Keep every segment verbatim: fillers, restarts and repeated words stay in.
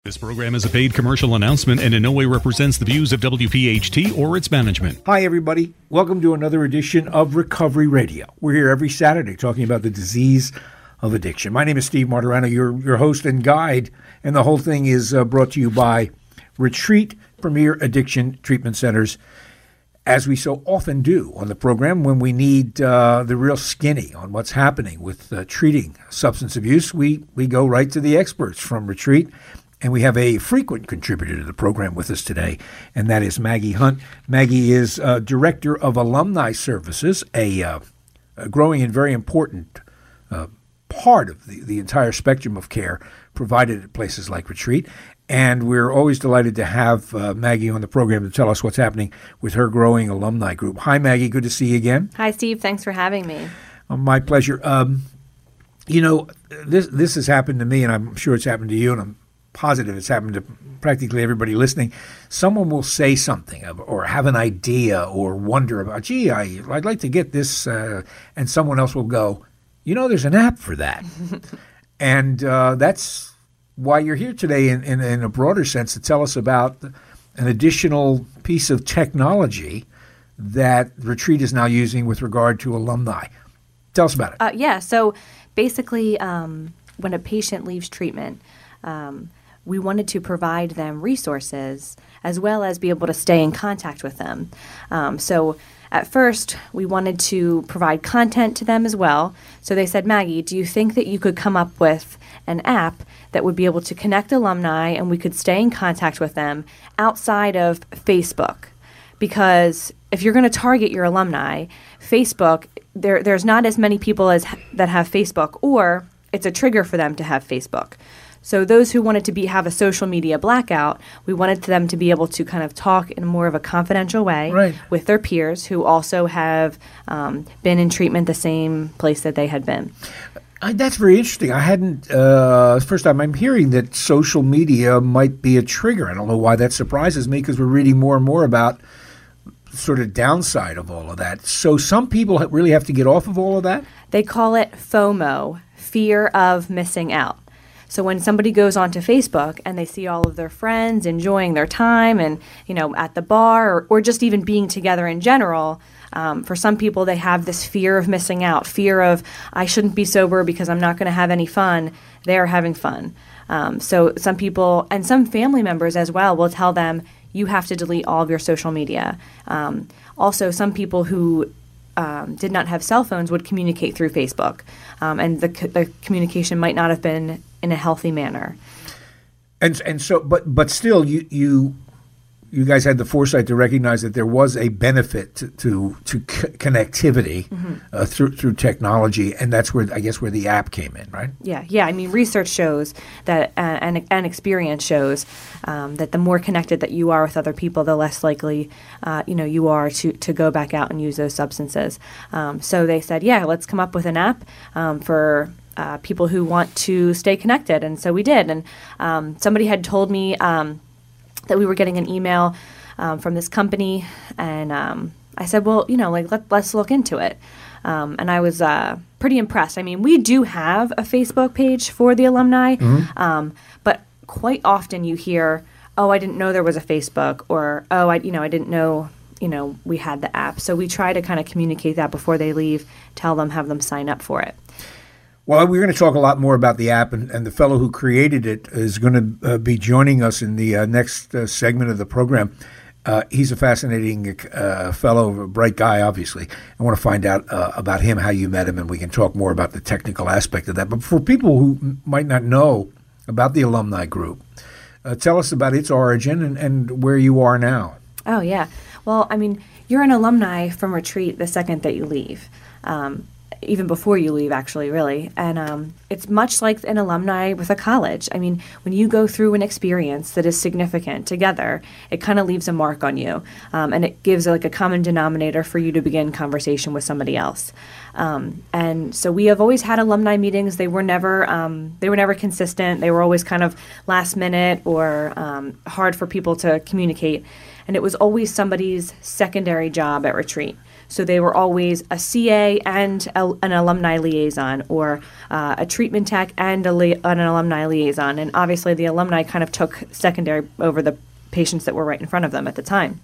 This program is a paid commercial announcement and in no way represents the views of W P H T or its management. Hi, everybody. Welcome to another edition of Recovery Radio. We're here every Saturday talking about the disease of addiction. My name is Steve Martorano, your, your host and guide, and the whole thing is uh, brought to you by Retreat Premier Addiction Treatment Centers, as we so often do on the program when we need uh, the real skinny on what's happening with uh, treating substance abuse. We, we go right to the experts from Retreat. And we have a frequent contributor to the program with us today, and that is Maggie Hunt. Maggie is uh, Director of Alumni Services, a, uh, a growing and very important uh, part of the, the entire spectrum of care provided at places like Retreat. And we're always delighted to have uh, Maggie on the program to tell us what's happening with her growing alumni group. Hi, Maggie. Good to see you again. Hi, Steve. Thanks for having me. Uh, my pleasure. Um, you know, this this has happened to me, and I'm sure it's happened to you, and I'm positive it's happened to practically everybody listening. Someone will say something or have an idea or wonder about, gee, I, I'd like to get this, uh, and someone else will go, you know, there's an app for that. and uh, that's why you're here today in, in, in a broader sense to tell us about an additional piece of technology that Retreat is now using with regard to alumni. Tell us about it. Uh, yeah, so basically um, when a patient leaves treatment, um, we wanted to provide them resources as well as be able to stay in contact with them. Um, so at first, we wanted to provide content to them as well. So they said, Maggie, do you think that you could come up with an app that would be able to connect alumni and we could stay in contact with them outside of Facebook? Because if you're going to target your alumni, Facebook, there there's not as many people as that have Facebook, or it's a trigger for them to have Facebook. So those who wanted to be have a social media blackout, we wanted them to be able to kind of talk in more of a confidential way right. with their peers who also have um, been in treatment the same place that they had been. I, that's very interesting. I hadn't, uh, first time I'm hearing that social media might be a trigger. I don't know why that surprises me because we're reading more and more about sort of downside of all of that. So some people really have to get off of all of that? They call it FOMO, fear of missing out. So when somebody goes onto Facebook and they see all of their friends enjoying their time and, you know, at the bar or, or just even being together in general, um, for some people they have this fear of missing out, fear of I shouldn't be sober because I'm not going to have any fun. They're having fun. Um, so some people and some family members as well will tell them you have to delete all of your social media. Um, also, some people who Um, did not have cell phones would communicate through Facebook, um, and the, the communication might not have been in a healthy manner. And and so, but but still, you you you guys had the foresight to recognize that there was a benefit to to, to c- connectivity mm-hmm. uh, through through technology, and that's where I guess where the app came in, right? Yeah, yeah. I mean, research shows that, uh, and and experience shows um, that the more connected that you are with other people, the less likely uh, you know you are to to go back out and use those substances. Um, so they said, yeah, let's come up with an app um, for. Uh, people who want to stay connected, and so we did. And um, somebody had told me um, that we were getting an email um, from this company, and um, I said, well, you know, like let, let's look into it. Um, and I was uh, pretty impressed. I mean, we do have a Facebook page for the alumni, mm-hmm. um, but quite often you hear, oh, I didn't know there was a Facebook, or oh, I, you know, I didn't know, you know, we had the app. So we try to kind of communicate that before they leave, tell them, have them sign up for it. Well, we're going to talk a lot more about the app, and, and the fellow who created it is going to uh, be joining us in the uh, next uh, segment of the program. Uh, he's a fascinating uh, fellow, a bright guy, obviously. I want to find out uh, about him, how you met him, and we can talk more about the technical aspect of that. But for people who m- might not know about the alumni group, uh, tell us about its origin and, and where you are now. Oh, yeah. Well, I mean, you're an alumni from Retreat the second that you leave. Um even before you leave, actually, really. And um, it's much like an alumni with a college. I mean, when you go through an experience that is significant together, it kind of leaves a mark on you. Um, and it gives like a common denominator for you to begin conversation with somebody else. Um, and so we have always had alumni meetings. They were never um, they were never consistent. They were always kind of last minute or um, hard for people to communicate. And it was always somebody's secondary job at Retreat. So they were always a C A and a, an alumni liaison, or uh, a treatment tech and a li- an alumni liaison. And obviously the alumni kind of took secondary over the patients that were right in front of them at the time.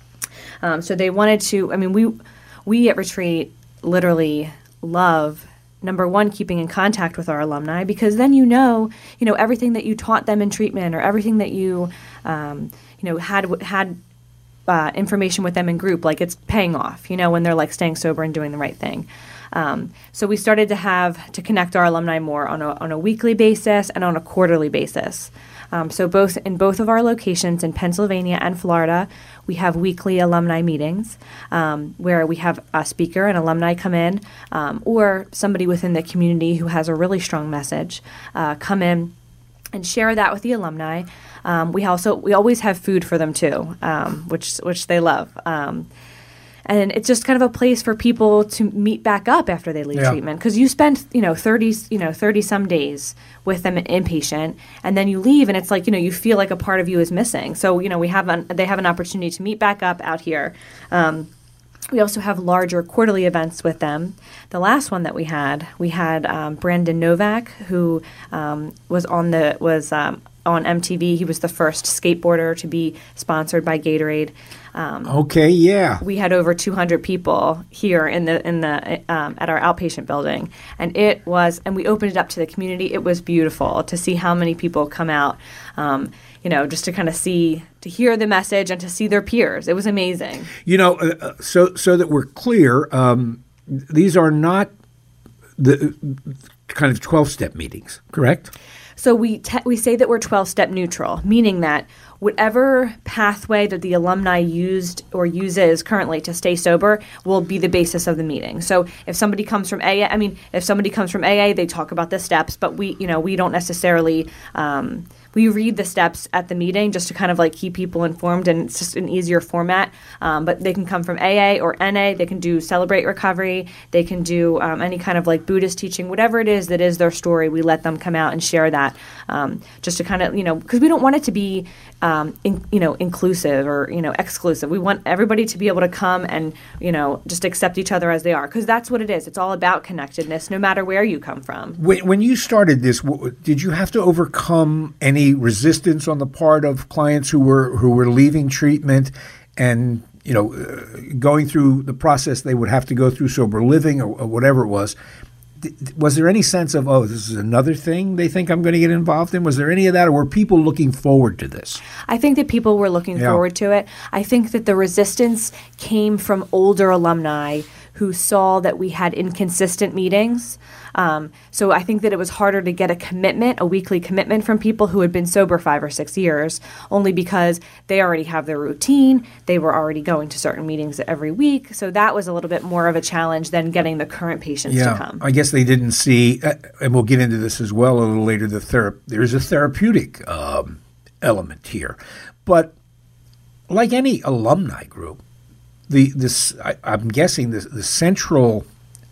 Um, so they wanted to, I mean, we we at Retreat literally love, number one, keeping in contact with our alumni, because then you know, you know, everything that you taught them in treatment, or everything that you, um, you know, had had uh, information with them in group, like it's paying off, you know, when they're like staying sober and doing the right thing. Um, so we started to have to connect our alumni more on a on a weekly basis and on a quarterly basis. Um, so both in both of our locations in Pennsylvania and Florida, we have weekly alumni meetings um, where we have a speaker, an alumni come in, um, or somebody within the community who has a really strong message uh, come in and share that with the alumni. Um, we also we always have food for them too, um, which which they love. Um, And it's just kind of a place for people to meet back up after they leave Yeah. treatment, because you spend, you know, thirty, you know, thirty some days with them inpatient, and then you leave, and it's like, you know, you feel like a part of you is missing. So, you know, we have an, they have an opportunity to meet back up out here. Um, we also have larger quarterly events with them. The last one that we had, we had um, Brandon Novak, who um, was on the was um, on M T V. He was the first skateboarder to be sponsored by Gatorade. Um, Okay, yeah. we had over two hundred people here in the in the um, at our outpatient building, and it was, and we opened it up to the community. It was beautiful to see how many people come out, um, you know, just to kind of see, to hear the message and to see their peers. It was amazing. You know, uh, so so that we're clear, um, these are not the kind of twelve-step meetings, correct? So we te- we say that we're twelve-step neutral, meaning that whatever pathway that the alumni used or uses currently to stay sober will be the basis of the meeting. So if somebody comes from A A, I mean, if somebody comes from A A, they talk about the steps, but we, you know, we don't necessarily, um, we read the steps at the meeting just to kind of like keep people informed, and it's just an easier format. Um, but they can come from A A or N A. They can do Celebrate Recovery. They can do um, any kind of like Buddhist teaching, whatever it is that is their story. We let them come out and share that, um, just to kind of, you know, because we don't want it to be, um, in, you know, inclusive or, you know, exclusive. We want everybody to be able to come and, you know, just accept each other as they are, because that's what it is. It's all about connectedness, no matter where you come from. When, when you started this, w- did you have to overcome any resistance on the part of clients who were who were leaving treatment and, you know, uh, going through the process they would have to go through, sober living or, or whatever it was? D- was there any sense of, oh, this is another thing they think I'm going to get involved in? Was there any of that, or were people looking forward to this? I think that people were looking Yeah. forward to it. I think that the resistance came from older alumni who saw that we had inconsistent meetings. Um, so I think that it was harder to get a commitment, a weekly commitment from people who had been sober five or six years, only because they already have their routine. They were already going to certain meetings every week. So that was a little bit more of a challenge than getting the current patients Yeah, to come. I guess they didn't see, uh, and we'll get into this as well a little later, the thera- there's a therapeutic um, element here. But like any alumni group, the this I, I'm guessing the, the central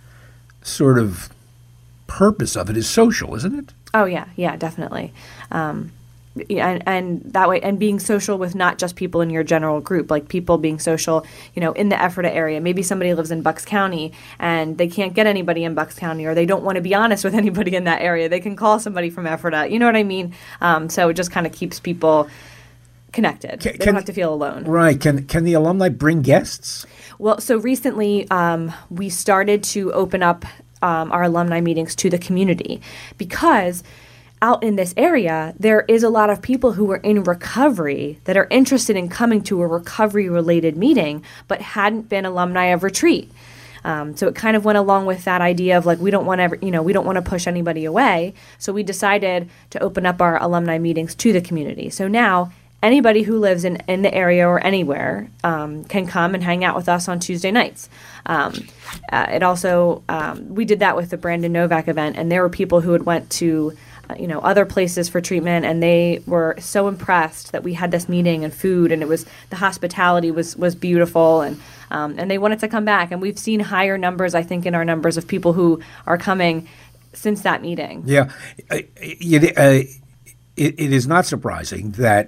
sort of purpose of it is social, isn't it? Oh yeah, yeah, definitely. Um, yeah, and, and that way, and being social with not just people in your general group, like people being social, you know, in the Ephrata area. Maybe somebody lives in Bucks County and they can't get anybody in Bucks County, or they don't want to be honest with anybody in that area. They can call somebody from Ephrata. You know what I mean? Um, so it just kind of keeps people connected. Can- they can- don't have to feel alone. Right. Can can the alumni bring guests? Well, so recently um, we started to open up um, our alumni meetings to the community, because out in this area, there is a lot of people who are in recovery that are interested in coming to a recovery-related meeting, but hadn't been alumni of Retreat. Um, so it kind of went along with that idea of like, we don't want to, you know, we don't want to push anybody away. So we decided to open up our alumni meetings to the community. So now anybody who lives in, in the area or anywhere um, can come and hang out with us on Tuesday nights. Um, uh, it also, um, we did that with the Brandon Novak event, and there were people who had went to, uh, you know, other places for treatment, and they were so impressed that we had this meeting and food, and it was, the hospitality was, was beautiful, and um, and they wanted to come back. And we've seen higher numbers, I think, in our numbers of people who are coming since that meeting. Yeah. Uh, it, uh, it, it is not surprising that y- you saw the uh, benefit of an alumni group, uh, you know, in, in the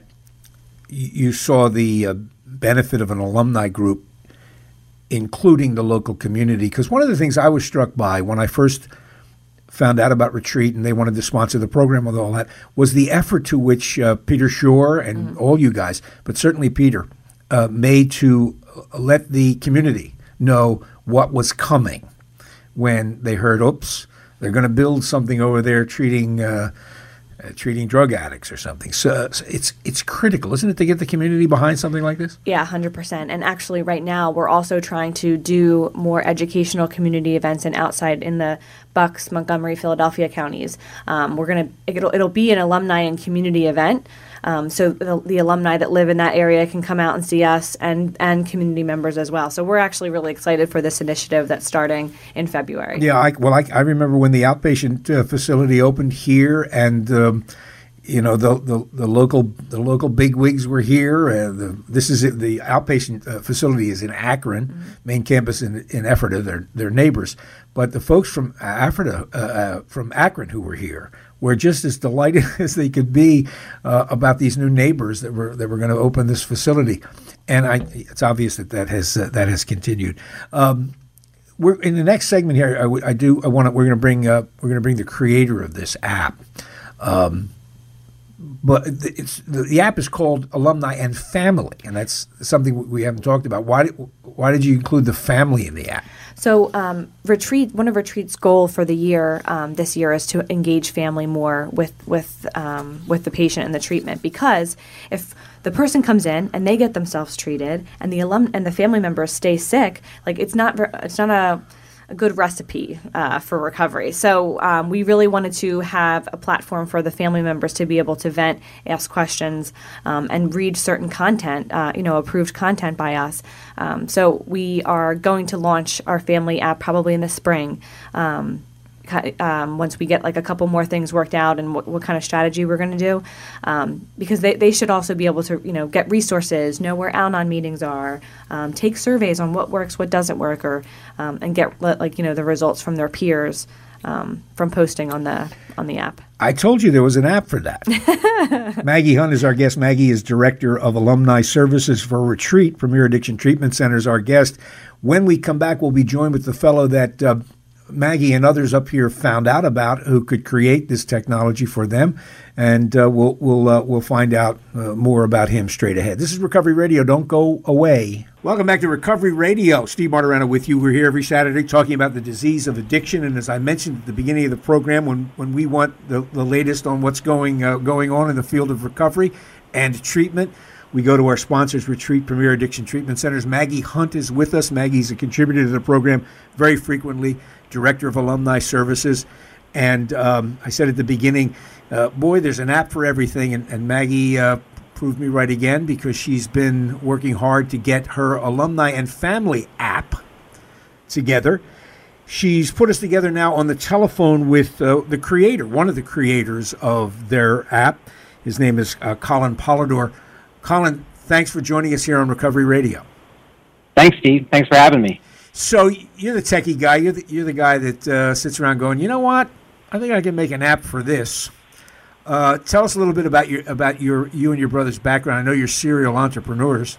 including the local community. Because one of the things I was struck by when I first found out about Retreat and they wanted to sponsor the program with all that was the effort to which uh, Peter Shore and mm-hmm. all you guys, but certainly Peter, uh, made to let the community know what was coming when they heard, oops, they're going to build something over there treating uh, uh, treating drug addicts or something. So, so it's it's critical, isn't it, to get the community behind something like this? Yeah, one hundred percent. And actually right now we're also trying to do more educational community events and outside in the Bucks, Montgomery, Philadelphia counties. Um, we're going to, it'll, it'll be an alumni and community event. Um, so the, the alumni that live in that area can come out and see us and, and community members as well. So we're actually really excited for this initiative that's starting in February. Yeah, I, well, I, I remember when the outpatient uh, facility opened here and, um, you know, the, the, the local the local bigwigs were here. Uh, the, this is it, the outpatient uh, facility is in Akron, mm-hmm. main campus in, in Ephrata. They're, they're neighbors. But the folks from Ephrata, uh, uh, from Akron who were here were just as delighted as they could be uh, about these new neighbors that were that were going to open this facility, and I, it's obvious that that has uh, that has continued. Um, we're in the next segment here. I, w- I do. I want to. We're going to bring. Uh, we're going to bring the creator of this app. Um, But it's the, the app is called Alumni and Family, and that's something we haven't talked about. Why did why did you include the family in the app? So um, Retreat, one of Retreat's goal for the year um, this year is to engage family more with with um, with the patient and the treatment, because if the person comes in and they get themselves treated and the alum and the family members stay sick, like it's not it's not a a good recipe uh, for recovery. So um, we really wanted to have a platform for the family members to be able to vent, ask questions, um, and read certain content, uh, you know, approved content by us. Um, so we are going to launch our family app probably in the spring. Um, Um, once we get like a couple more things worked out and what, what kind of strategy we're going to do, um, because they, they should also be able to, you know, get resources, know where Al-Anon meetings are, um, take surveys on what works, what doesn't work, or um, and get like you know the results from their peers um, from posting on the on the app. I told you there was an app for that. Maggie Hunt is our guest. Maggie is Director of Alumni Services for Retreat Premier Addiction Treatment Center is our guest. When we come back, we'll be joined with the fellow that Uh, Maggie and others up here found out about, who could create this technology for them, and uh, we'll we'll uh, we'll find out uh, more about him straight ahead. This is Recovery Radio. Don't go away. Welcome back to Recovery Radio. Steve Martorano with you. We're here every Saturday talking about the disease of addiction, and as I mentioned at the beginning of the program, when when we want the, the latest on what's going uh, going on in the field of recovery and treatment, we go to our sponsors, Retreat Premier Addiction Treatment Centers. Maggie Hunt is with us. Maggie's a contributor to the program very frequently, Director of Alumni Services. And um, I said at the beginning, uh, boy, there's an app for everything. And, and Maggie uh, proved me right again, because she's been working hard to get her Alumni and Family app together. She's put us together now on the telephone with uh, the creator, one of the creators of their app. His name is uh, Colin Polidor. Colin, thanks for joining us here on Recovery Radio. Thanks, Steve. Thanks for having me. So you're the techie guy. You're the, you're the guy that uh, sits around going, you know what? I think I can make an app for this. Uh, tell us a little bit about your about your you and your brother's background. I know you're serial entrepreneurs.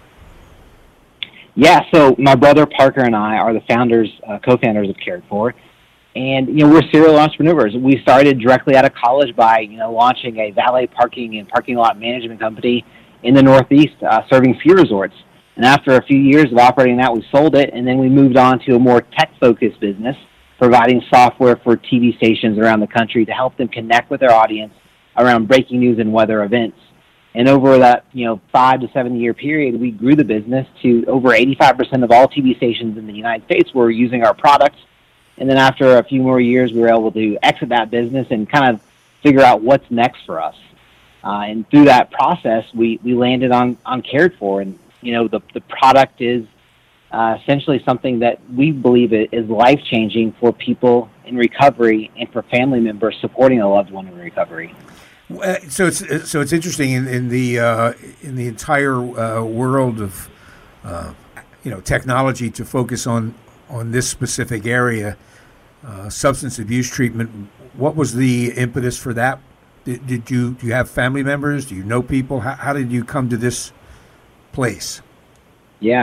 Yeah. So my brother Parker and I are the founders, uh, co-founders of Cared For, and you know we're serial entrepreneurs. We started directly out of college by you know launching a valet parking and parking lot management company in the Northeast, uh, serving ski resorts. And after a few years of operating that, we sold it, and then we moved on to a more tech-focused business, providing software for T V stations around the country to help them connect with their audience around breaking news and weather events. And over that, you know, five to seven-year period, we grew the business to over eighty-five percent of all T V stations in the United States were using our products. And then after a few more years, we were able to exit that business and kind of figure out what's next for us. Uh, and through that process, we, we landed on, on Cared For. And, you know, the, the product is uh, essentially something that we believe is life-changing for people in recovery and for family members supporting a loved one in recovery. Uh, so it's so it's interesting in, in the uh, in the entire uh, world of uh, you know technology to focus on on this specific area, uh, substance abuse treatment. What was the impetus for that? Did, did you do you have family members? Do you know people? How, how did you come to this place? Yeah.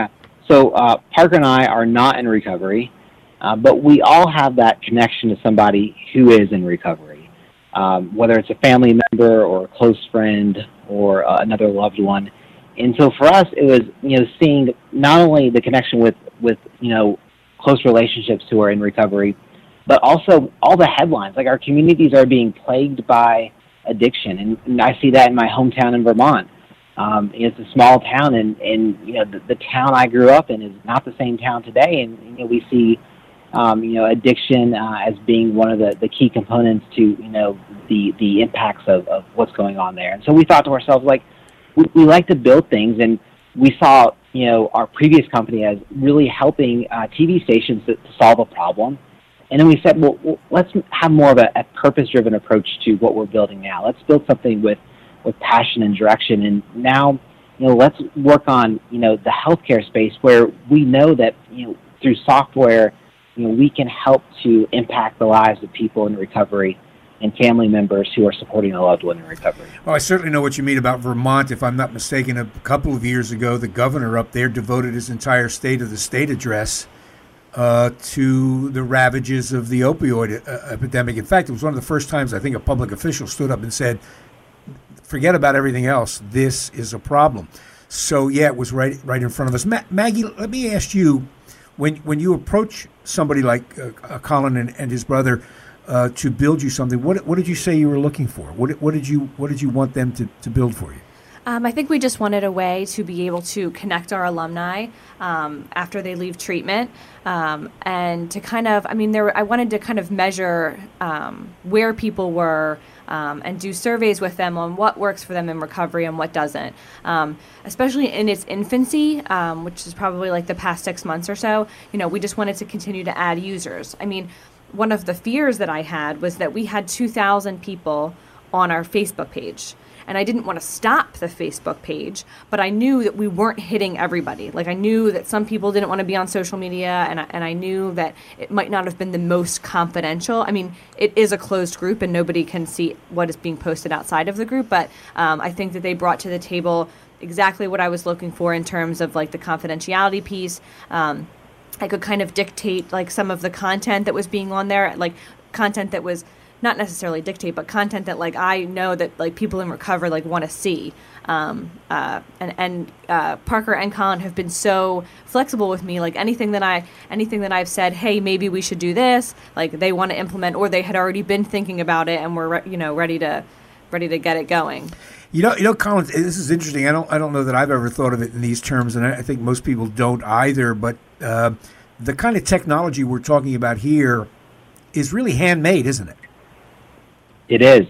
So uh, Parker and I are not in recovery, uh, but we all have that connection to somebody who is in recovery, um, whether it's a family member or a close friend or uh, another loved one. And so for us, it was, you know, seeing not only the connection with, with, you know, close relationships who are in recovery, but also all the headlines. Like, our communities are being plagued by addiction, and, and I see that in my hometown in Vermont. Um, it's a small town, and, and you know, the, the town I grew up in is not the same town today, and you know, we see, um, you know, addiction uh, as being one of the, the key components to, you know, the, the impacts of, of what's going on there. And so we thought to ourselves, like, we, we like to build things, and we saw, you know, our previous company as really helping uh, T V stations to, to solve a problem. And then we said, well, well let's have more of a, a purpose-driven approach to what we're building now. Let's build something with, with passion and direction. And now, you know, let's work on, you know, the healthcare space, where we know that, you know, through software, you know, we can help to impact the lives of people in recovery and family members who are supporting a loved one in recovery. Well, I certainly know what you mean about Vermont. If I'm not mistaken, a couple of years ago, the governor up there devoted his entire State of the State address uh, to the ravages of the opioid uh, epidemic. In fact, it was one of the first times I think a public official stood up and said, forget about everything else, this is a problem. So, yeah, it was right right in front of us. Ma- Maggie, let me ask you, when when you approach somebody like uh, Colin and, and his brother, Uh, to build you something, what what did you say you were looking for? What what did you what did you want them to, to build for you? Um, I think we just wanted a way to be able to connect our alumni um, after they leave treatment, um, and to kind of, I mean, there. I wanted to kind of measure um, where people were um, and do surveys with them on what works for them in recovery and what doesn't. Um, especially in its infancy, um, which is probably like the past six months or so. You know, we just wanted to continue to add users. I mean, one of the fears that I had was that we had two thousand people on our Facebook page. And I didn't want to stop the Facebook page, but I knew that we weren't hitting everybody. Like, I knew that some people didn't want to be on social media, and I, and I knew that it might not have been the most confidential. I mean, it is a closed group, and nobody can see what is being posted outside of the group, but um, I think that they brought to the table exactly what I was looking for in terms of, like, the confidentiality piece. Um, I could kind of dictate, like, some of the content that was being on there, like, content that was not necessarily dictate, but content that, like, I know that, like, people in recovery, like, want to see. Um, uh, and and uh, Parker and Colin have been so flexible with me. Like, anything that I anything that I've said, hey, maybe we should do this, like, they want to implement, or they had already been thinking about it and were, re- you know, ready to ready to get it going. You know, you know, Colin, this is interesting. I don't I don't know that I've ever thought of it in these terms, and I think most people don't either. But uh, the kind of technology we're talking about here is really handmade, isn't it? It is.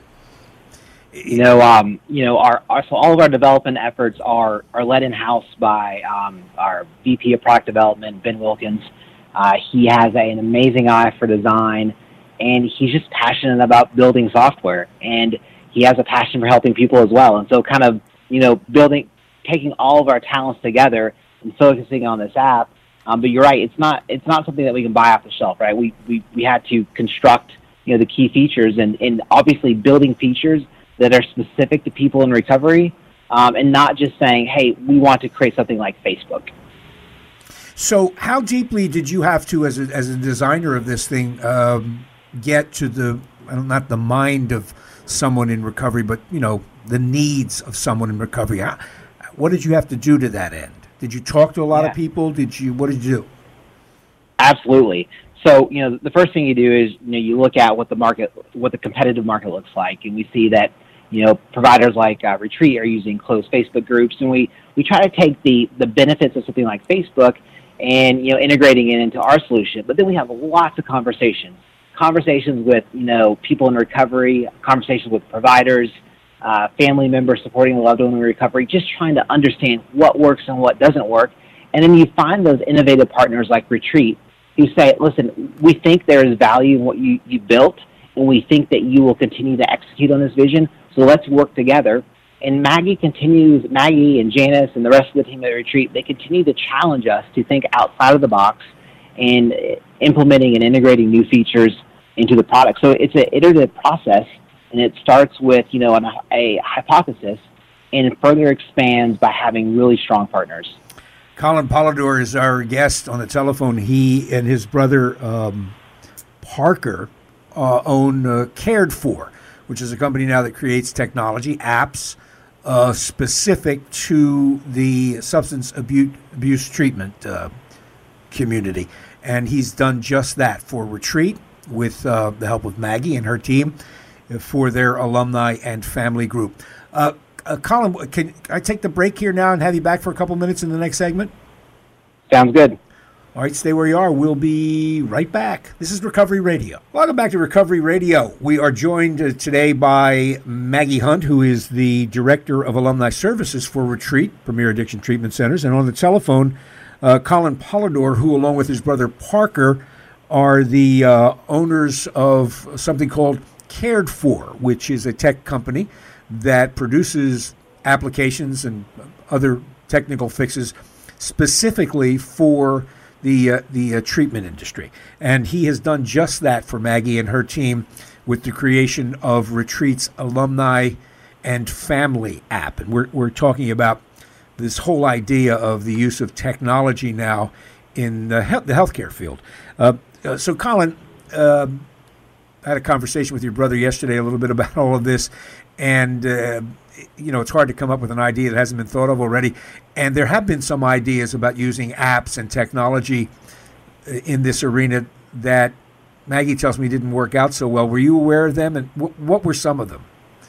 You know, um, you know, our, our so all of our development efforts are are led in house by um, our V P of Product Development, Ben Wilkins. Uh, he has a, an amazing eye for design, and he's just passionate about building software, and he has a passion for helping people as well. And so, kind of, you know, building, taking all of our talents together and focusing on this app. Um, but you're right; it's not it's not something that we can buy off the shelf, right? We we we had to construct, you know, the key features, and, and obviously building features that are specific to people in recovery, um, and not just saying, hey, we want to create something like Facebook. So how deeply did you have to, as a, as a designer of this thing, um, get to the, not the mind of someone in recovery, but, you know, the needs of someone in recovery? How, what did you have to do to that end? Did you talk to a lot yeah. of people? Did you, what did you do? Absolutely. So, you know, the first thing you do is, you know, you look at what the market, what the competitive market looks like, and we see that, you know, providers like uh, Retreat are using closed Facebook groups, and we, we try to take the, the benefits of something like Facebook and, you know, integrating it into our solution. But then we have lots of conversations, conversations with, you know, people in recovery, conversations with providers, uh, family members supporting a loved one in recovery, just trying to understand what works and what doesn't work. And then you find those innovative partners like Retreat, who say, listen, we think there is value in what you, you built, and we think that you will continue to execute on this vision, so let's work together. And Maggie continues, Maggie and Janice and the rest of the team at Retreat, they continue to challenge us to think outside of the box and implementing and integrating new features into the product. So it's an iterative process, and it starts with, you know, an, a hypothesis, and it further expands by having really strong partners. Colin Polidor is our guest on the telephone. He and his brother um, Parker uh, own uh, Cared For, which is a company now that creates technology, apps, uh, specific to the substance abuse, abuse treatment uh, community. And he's done just that for Retreat with uh, the help of Maggie and her team for their alumni and family group. Uh, uh, Colin, can I take the break here now and have you back for a couple minutes in the next segment? Sounds good. All right, stay where you are. We'll be right back. This is Recovery Radio. Welcome back to Recovery Radio. We are joined uh, today by Maggie Hunt, who is the Director of Alumni Services for Retreat, Premier Addiction Treatment Centers. And on the telephone, uh, Colin Polidor, who along with his brother Parker are the uh, owners of something called Cared For, which is a tech company that produces applications and other technical fixes specifically for the uh, the uh, treatment industry. And he has done just that for Maggie and her team with the creation of Retreat's Alumni and Family app. And we're we're talking about this whole idea of the use of technology now in the, he- the healthcare field. Uh, uh, so, Colin, uh, I had a conversation with your brother yesterday a little bit about all of this, and uh, you know, it's hard to come up with an idea that hasn't been thought of already. And there have been some ideas about using apps and technology in this arena that Maggie tells me didn't work out so well. Were you aware of them, and w- what were some of them?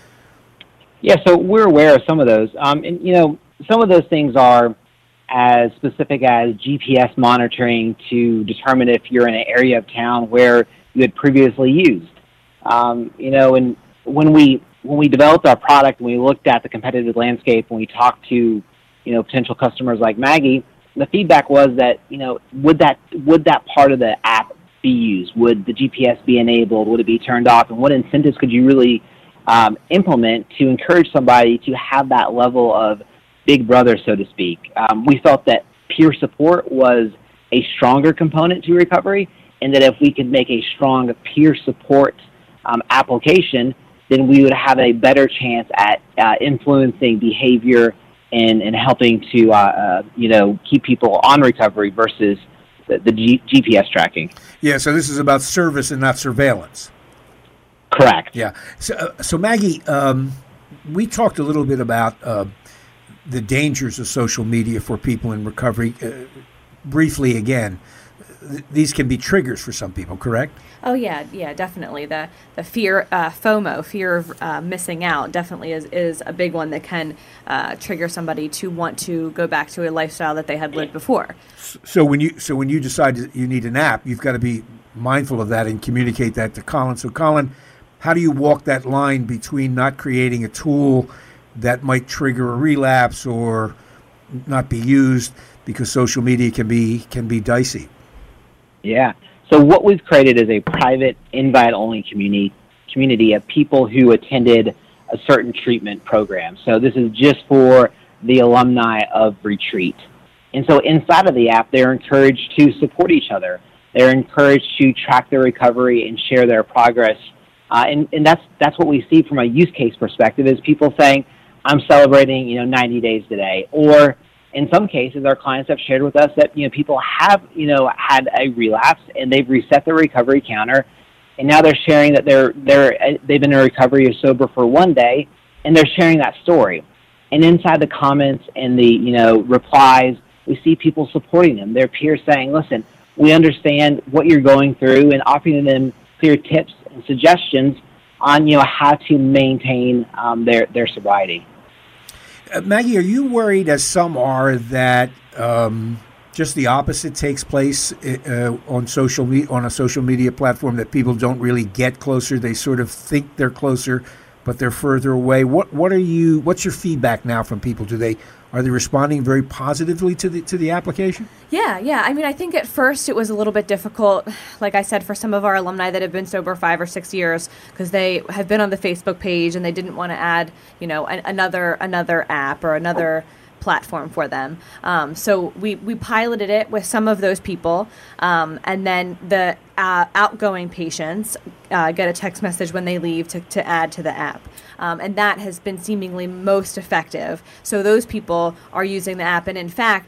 Yeah, so we're aware of some of those. Um, and, you know, some of those things are as specific as G P S monitoring to determine if you're in an area of town where you had previously used. Um, you know, and when we when we developed our product and we looked at the competitive landscape and we talked to, you know, potential customers like Maggie, the feedback was that, you know, would that would that part of the app be used? Would the G P S be enabled? Would it be turned off? And what incentives could you really um, implement to encourage somebody to have that level of big brother, so to speak? Um, we felt that peer support was a stronger component to recovery, and that if we could make a strong peer support um, application, then we would have a better chance at uh, influencing behavior and, and helping to, uh, uh, you know, keep people on recovery versus the, the G- GPS tracking. Yeah, so this is about service and not surveillance. Correct. Yeah. So, uh, so Maggie, um, we talked a little bit about uh, the dangers of social media for people in recovery. Uh, briefly again, th- these can be triggers for some people, correct? Oh yeah, yeah, definitely. The the fear, uh, FOMO, fear of uh, missing out, definitely is, is a big one that can uh, trigger somebody to want to go back to a lifestyle that they had lived before. So when you so when you decide that you need an app, you've got to be mindful of that and communicate that to Colin. So Colin, how do you walk that line between not creating a tool that might trigger a relapse or not be used because social media can be can be dicey? Yeah. So what we've created is a private, invite-only community community of people who attended a certain treatment program. So this is just for the alumni of Retreat. And so inside of the app, they're encouraged to support each other. They're encouraged to track their recovery and share their progress. Uh, and, and that's that's what we see from a use case perspective, is people saying, I'm celebrating, you know, ninety days today. Or in some cases, our clients have shared with us that, you know, people have, you know, had a relapse and they've reset their recovery counter, and now they're sharing that they're they're they've been in recovery or sober for one day, and they're sharing that story. And inside the comments and the, you know, replies, we see people supporting them. Their peers saying, "Listen, we understand what you're going through," and offering them clear tips and suggestions on, you know, how to maintain um, their their sobriety. Uh, Maggie, are you worried, as some are, that um, just the opposite takes place uh, on social me- on a social media platform, that people don't really get closer? They sort of think they're closer, but they're further away. What what are you? What's your feedback now from people? Do they are they responding very positively to the to the application? Yeah, yeah. I mean, I think at first it was a little bit difficult, like I said, for some of our alumni that have been sober five or six years, because they have been on the Facebook page and they didn't want to add, you know, an, another another app or another platform for them. Um, so we, we piloted it with some of those people, um, and then the uh, outgoing patients uh, get a text message when they leave to, to add to the app. Um, and that has been seemingly most effective. So those people are using the app, and in fact,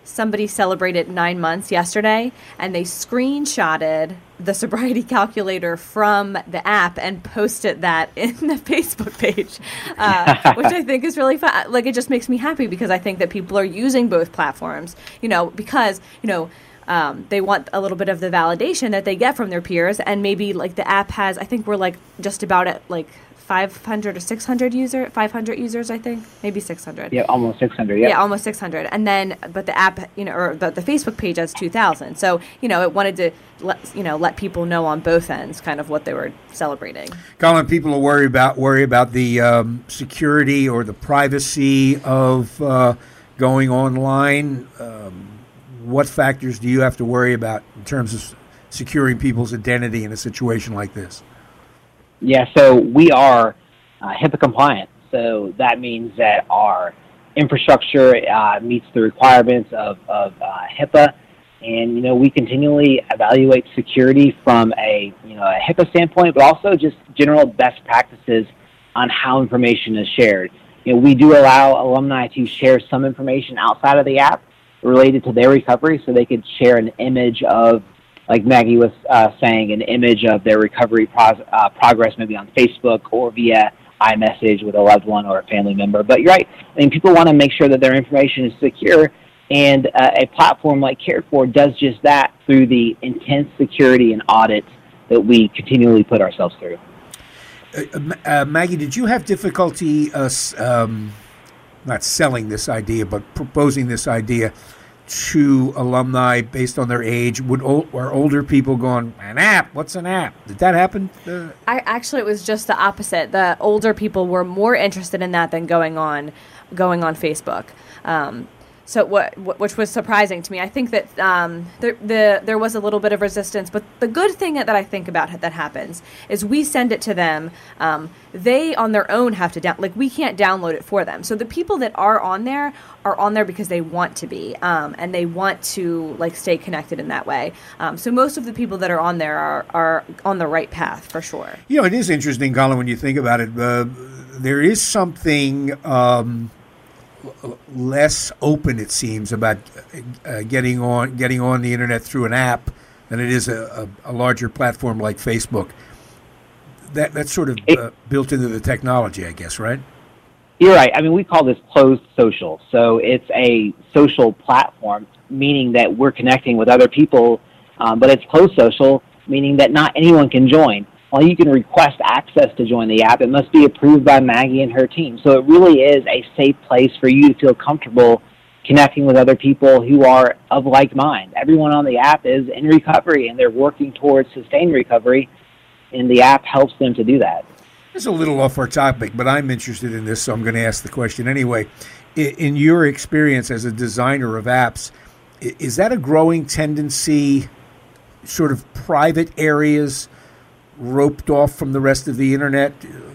somebody celebrated nine months yesterday, and they screenshotted the sobriety calculator from the app and posted that in the Facebook page, uh, which I think is really fun. Like, it just makes me happy because I think that people are using both platforms, you know, because, you know, Um, they want a little bit of the validation that they get from their peers, and maybe like the app has, I think we're like just about at like five hundred or six hundred user, five hundred users, I think, maybe six hundred. Yeah, almost six hundred. Yeah, yeah almost six hundred. And then, but the app, you know, or the, the Facebook page has two thousand. So, you know, it wanted to let, you know, let people know on both ends kind of what they were celebrating. Colin, people will worry about worry about the um, security or the privacy of uh, going online. Um, What factors do you have to worry about in terms of securing people's identity in a situation like this? Yeah, so we are uh, HIPAA compliant. So that means that our infrastructure uh, meets the requirements of, of uh, HIPAA. And, you know, we continually evaluate security from a, you know, a HIPAA standpoint, but also just general best practices on how information is shared. You know, we do allow alumni to share some information outside of the app related to their recovery, so they could share an image of, like Maggie was uh, saying, an image of their recovery pro- uh, progress maybe on Facebook or via iMessage with a loved one or a family member. But you're right. I mean, people want to make sure that their information is secure, and uh, a platform like Cared For does just that through the intense security and audits that we continually put ourselves through. Uh, uh, Maggie, did you have difficulty uh, um, not selling this idea, but proposing this idea to alumni based on their age? Would old, or older people going, an app? What's an app? Did that happen? Uh, I actually, it was just the opposite. The older people were more interested in that than going on, going on Facebook. Um, So what, what, which was surprising to me. I think that um, there, the there was a little bit of resistance, but the good thing that I think about that happens is we send it to them. Um, they on their own have to down, like we can't download it for them. So the people that are on there are on there because they want to be, um, and they want to like stay connected in that way. Um, so most of the people that are on there are are on the right path for sure. You know, it is interesting, Colin, when you think about it. Uh, there is something. Um, less open, it seems, about uh, getting on getting on the internet through an app than it is a, a, a larger platform like Facebook. That that's sort of uh, built into the technology, I guess, right? You're right. I mean, we call this closed social. So it's a social platform, meaning that we're connecting with other people, um, but it's closed social, meaning that not anyone can join. While you can request access to join the app, it must be approved by Maggie and her team. So it really is a safe place for you to feel comfortable connecting with other people who are of like mind. Everyone on the app is in recovery, and they're working towards sustained recovery, and the app helps them to do that. It's a little off our topic, but I'm interested in this, so I'm going to ask the question anyway. In your experience as a designer of apps, is that a growing tendency, sort of private areas roped off from the rest of the internet,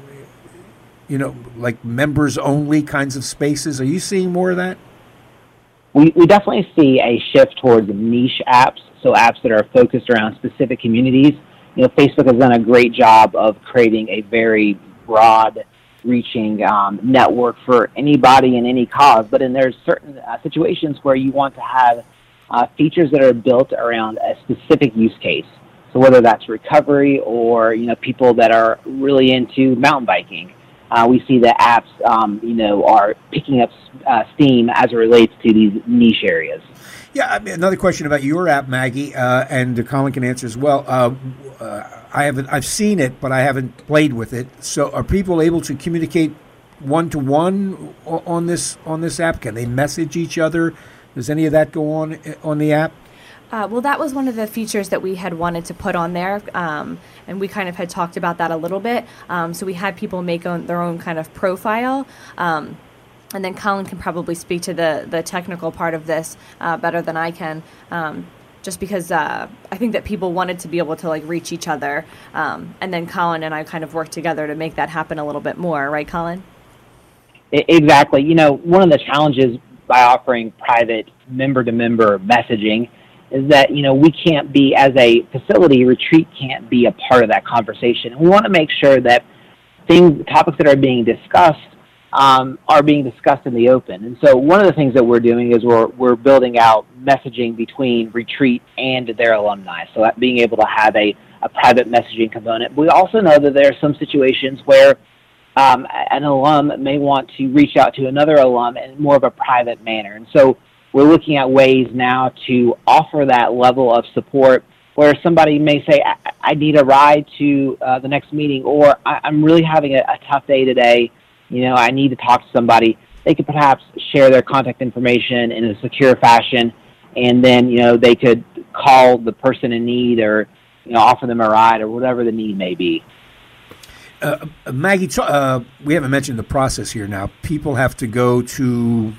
you know, like members only kinds of spaces? Are you seeing more of that? We we definitely see a shift towards niche apps, so apps that are focused around specific communities. You know, Facebook has done a great job of creating a very broad reaching um, network for anybody in any cause, but then there's certain uh, situations where you want to have uh, features that are built around a specific use case. So whether that's recovery or, you know, people that are really into mountain biking, uh, we see that apps, um, you know, are picking up uh, steam as it relates to these niche areas. Yeah, I mean, another question about your app, Maggie, uh, and Colin can answer as well. Uh, uh, I haven't, I've seen it, but I haven't played with it. So are people able to communicate one to one on this on this app? Can they message each other? Does any of that go on on the app? Uh, well, that was one of the features that we had wanted to put on there, um, and we kind of had talked about that a little bit. Um, so we had people make own, their own kind of profile, um, and then Colin can probably speak to the, the technical part of this uh, better than I can, um, just because uh, I think that people wanted to be able to like reach each other, um, and then Colin and I kind of worked together to make that happen a little bit more, right, Colin? Exactly. You know, one of the challenges by offering private member-to-member messaging is that, you know, we can't be, as a facility, Retreat can't be a part of that conversation. And we want to make sure that things, topics that are being discussed um, are being discussed in the open. And so one of the things that we're doing is we're, we're building out messaging between Retreat and their alumni, so that being able to have a, a private messaging component. We also know that there are some situations where um, an alum may want to reach out to another alum in more of a private manner. And so we're looking at ways now to offer that level of support where somebody may say, I, I need a ride to uh, the next meeting, or I, I'm really having a, a tough day today. You know, I need to talk to somebody. They could perhaps share their contact information in a secure fashion, and then, you know, they could call the person in need or, you know, offer them a ride or whatever the need may be. Uh, Maggie, uh, we haven't mentioned the process here now. People have to go to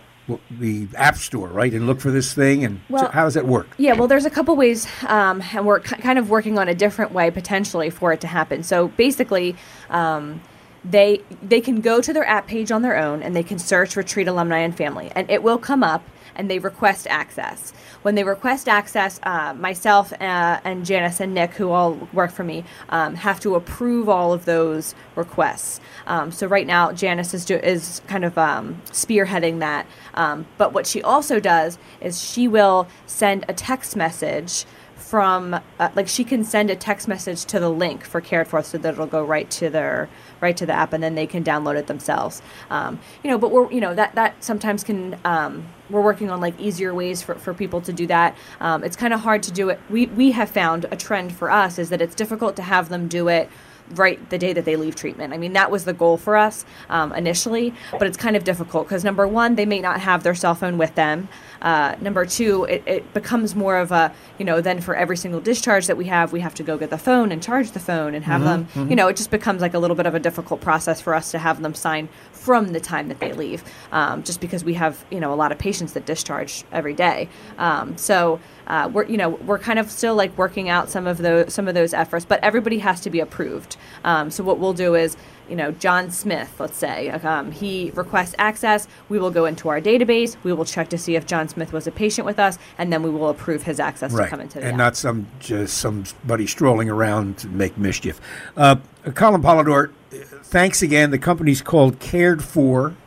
the App Store, right, and look for this thing, and well, so how does that work? Yeah, well, there's a couple ways, um, and we're k- kind of working on a different way potentially for it to happen. So basically, um, they they can go to their app page on their own, and they can search Retreat Alumni and Family, and it will come up, and they request access. When they request access, uh, myself uh, and Janice and Nick, who all work for me, um, have to approve all of those requests. Um, so right now, Janice is do- is kind of um, spearheading that. Um, but what she also does is she will send a text message from, uh, like she can send a text message to the link for Cared For, so that it'll go right to their right to the app, and then they can download it themselves. Um, you know, but we're you know that that sometimes can um, we're working on like easier ways for, for people to do that. Um, it's kind of hard to do it. We we have found a trend for us is that it's difficult to have them do it right the day that they leave treatment. I mean, that was the goal for us um, initially, but it's kind of difficult because number one, they may not have their cell phone with them. Uh, number two, it, it becomes more of a, you know, then for every single discharge that we have, we have to go get the phone and charge the phone and have mm-hmm, them, mm-hmm. you know, it just becomes like a little bit of a difficult process for us to have them sign from the time that they leave, um, just because we have, you know, a lot of patients that discharge every day. Um, so uh, we're, you know, we're kind of still like working out some of those, some of those efforts, but everybody has to be approved. Um, so what we'll do is, you know, John Smith, let's say, um, he requests access. We will go into our database. We will check to see if John Smith was a patient with us, and then we will approve his access right. to come into the and app. not some just somebody strolling around to make mischief. Uh, Colin Polidor, thanks again. The company's called Cared For,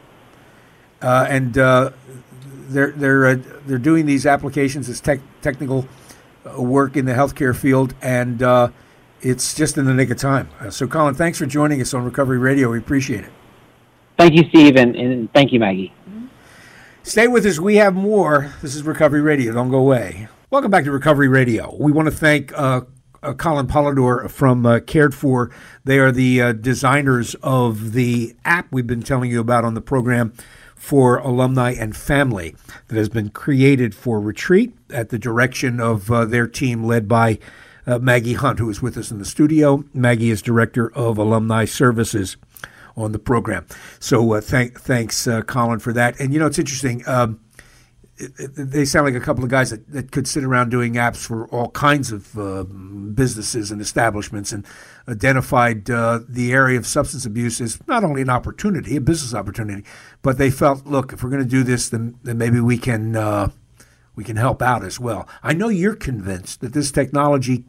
uh, and uh, they're they're uh, they're doing these applications as tech, technical work in the healthcare field, and uh, it's just in the nick of time. Uh, so, Colin, thanks for joining us on Recovery Radio. We appreciate it. Thank you, Steve, and, and thank you, Maggie. Mm-hmm. Stay with us. We have more. This is Recovery Radio. Don't go away. Welcome back to Recovery Radio. We want to thank uh, uh, Colin Polidor from uh, Cared For. They are the uh, designers of the app we've been telling you about on the program for alumni and family that has been created for Retreat at the direction of uh, their team led by Uh, Maggie Hunt, who is with us in the studio. Maggie is Director of Alumni Services on the program. So uh, thank, thanks, uh, Colin, for that. And, you know, it's interesting. Um, it, it, they sound like a couple of guys that, that could sit around doing apps for all kinds of uh, businesses and establishments, and identified uh, the area of substance abuse as not only an opportunity, a business opportunity, but they felt, look, if we're going to do this, then, then maybe we can uh, we can help out as well. I know you're convinced that this technology,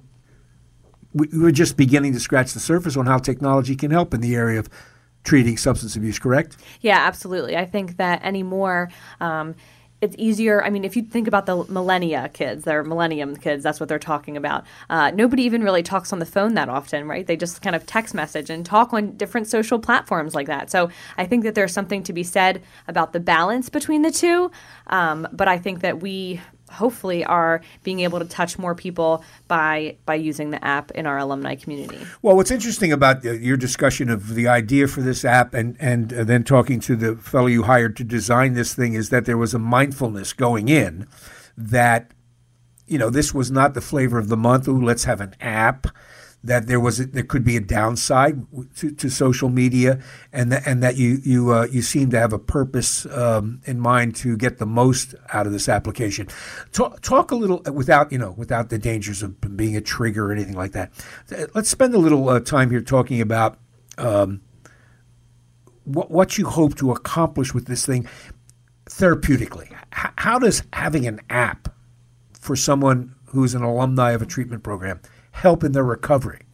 we're just beginning to scratch the surface on how technology can help in the area of treating substance abuse, correct? Yeah, absolutely. I think that anymore, um, it's easier. I mean, if you think about the millennia kids, they're millennium kids, that's what they're talking about. Uh, nobody even really talks on the phone that often, right? They just kind of text message and talk on different social platforms like that. So I think that there's something to be said about the balance between the two. Um, but I think that we hopefully are being able to touch more people by by using the app in our alumni community. Well, what's interesting about your discussion of the idea for this app and, and then talking to the fellow you hired to design this thing is that there was a mindfulness going in that, you know, this was not the flavor of the month, ooh, let's have an app, that there was a, there could be a downside to, to social media, and that and that you you uh, you seem to have a purpose um, in mind to get the most out of this application. Talk, talk a little without you know without the dangers of being a trigger or anything like that. Let's spend a little uh, time here talking about um, what what you hope to accomplish with this thing therapeutically. H- how does having an app for someone who's an alumni of a treatment program help in their recovery?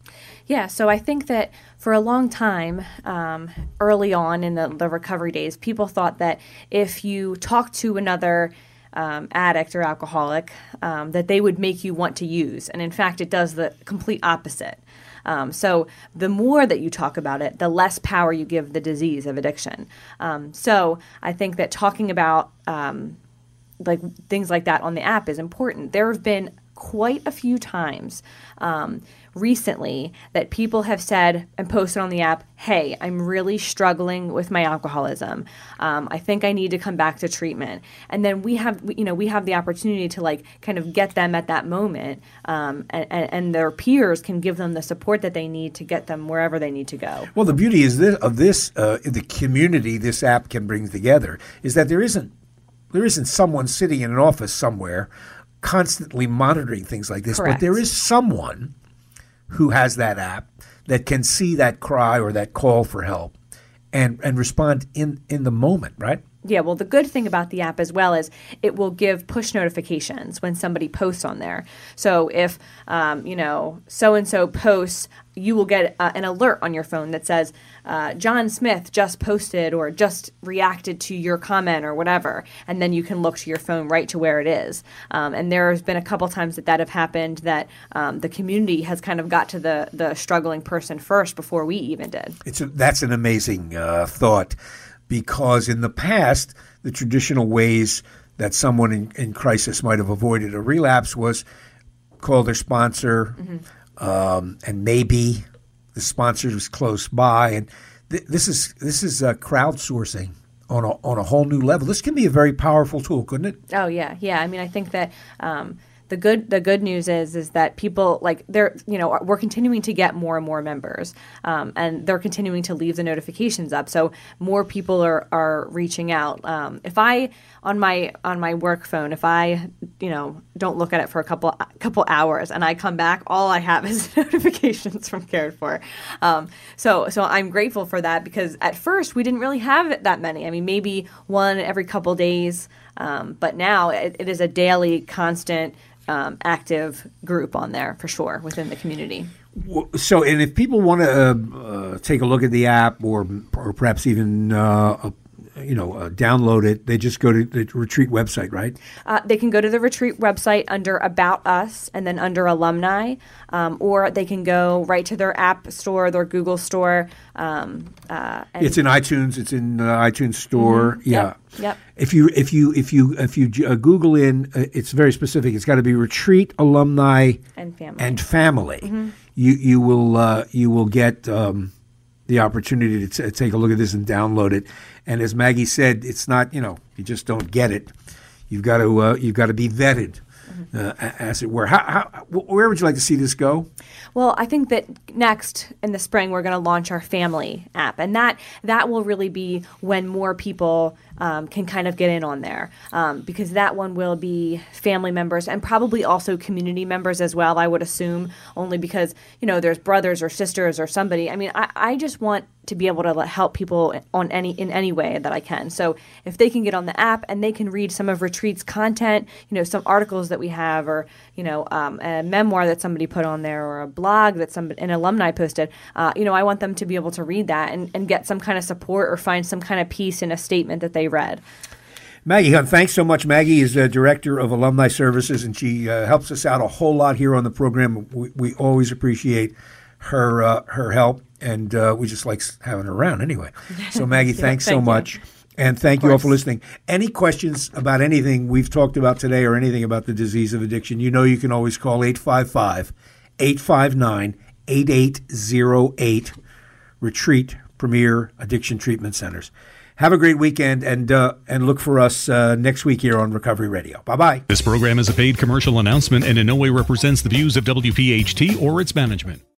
Yeah, so I think that for a long time, um, early on in the, the recovery days, people thought that if you talk to another um, addict or alcoholic, um, that they would make you want to use. And in fact, it does the complete opposite. Um, so the more that you talk about it, the less power you give the disease of addiction. Um, so I think that talking about um, like things like that on the app is important. There have been quite a few times um, recently that people have said and posted on the app, hey, I'm really struggling with my alcoholism. Um, I think I need to come back to treatment. And then we have, you know, we have the opportunity to like kind of get them at that moment, um, and, and their peers can give them the support that they need to get them wherever they need to go. Well, the beauty is this, of this, uh, the community this app can bring together is that there isn't there isn't someone sitting in an office somewhere constantly monitoring things like this. Correct. But there is someone who has that app that can see that cry or that call for help and, and respond in, in the moment, right? Yeah, well, the good thing about the app as well is it will give push notifications when somebody posts on there. So if, um, you know, so-and-so posts, you will get uh, an alert on your phone that says, uh, John Smith just posted or just reacted to your comment or whatever. And then you can look to your phone right to where it is. Um, and there's been a couple times that that have happened that um, the community has kind of got to the, the struggling person first before we even did. It's a, that's an amazing uh, thought. Because in the past, the traditional ways that someone in, in crisis might have avoided a relapse was call their sponsor, mm-hmm. um, and maybe the sponsor was close by. And th- this is this is uh, crowdsourcing on a on a whole new level. This can be a very powerful tool, couldn't it? Oh yeah, yeah. I mean, I think that. Um, The good the good news is is that people like they're you know we're continuing to get more and more members, um, and they're continuing to leave the notifications up. So more people are, are reaching out. Um, if I on my on my work phone, if I you know don't look at it for a couple couple hours and I come back, all I have is notifications from Cared For. Um, so so I'm grateful for that because at first we didn't really have that many. I mean maybe one every couple days, um, but now it, it is a daily constant. Um, active group on there for sure within the community. So, and if people want to uh, uh, take a look at the app or or perhaps even uh, uh, you know uh, download it, they just go to the Retreat website, right? Uh, they can go to the Retreat website under About Us and then under Alumni, um, or they can go right to their App Store, their Google Store. Um, uh, and it's in iTunes. It's in uh, iTunes Store. Mm-hmm. Yeah. Yep. Yep. If you if you if you if you uh, Google in, uh, it's very specific. It's got to be Retreat Alumni and Family. And family. Mm-hmm. You you will uh, you will get um, the opportunity to t- take a look at this and download it. And as Maggie said, it's not you know you just don't get it. You've got to uh, you've got to be vetted. Uh, as it were. How, how, where would you like to see this go? Well, I think that next in the spring we're going to launch our family app, and that that will really be when more people um, can kind of get in on there, um, because that one will be family members and probably also community members as well, I would assume, only because, you know, there's brothers or sisters or somebody. I mean, I, I just want to be able to help people on any in any way that I can. So if they can get on the app and they can read some of Retreat's content, you know, some articles that we have, or you know, um, a memoir that somebody put on there, or a blog that some an alumni posted, uh, you know, I want them to be able to read that and, and get some kind of support or find some kind of piece in a statement that they read. Maggie Hunt, thanks so much. Maggie is uh, Director of Alumni Services, and she uh, helps us out a whole lot here on the program. We, we always appreciate her uh, her help, and uh, we just like having her around anyway. So, Maggie, yeah, thanks thank so you. much. And thank you all for listening. Any questions about anything we've talked about today or anything about the disease of addiction, you know you can always call eight five five, eight five nine, eight eight zero eight, Retreat Premier Addiction Treatment Centers. Have a great weekend, and uh, and look for us uh, next week here on Recovery Radio. Bye-bye. This program is a paid commercial announcement and in no way represents the views of W P H T or its management.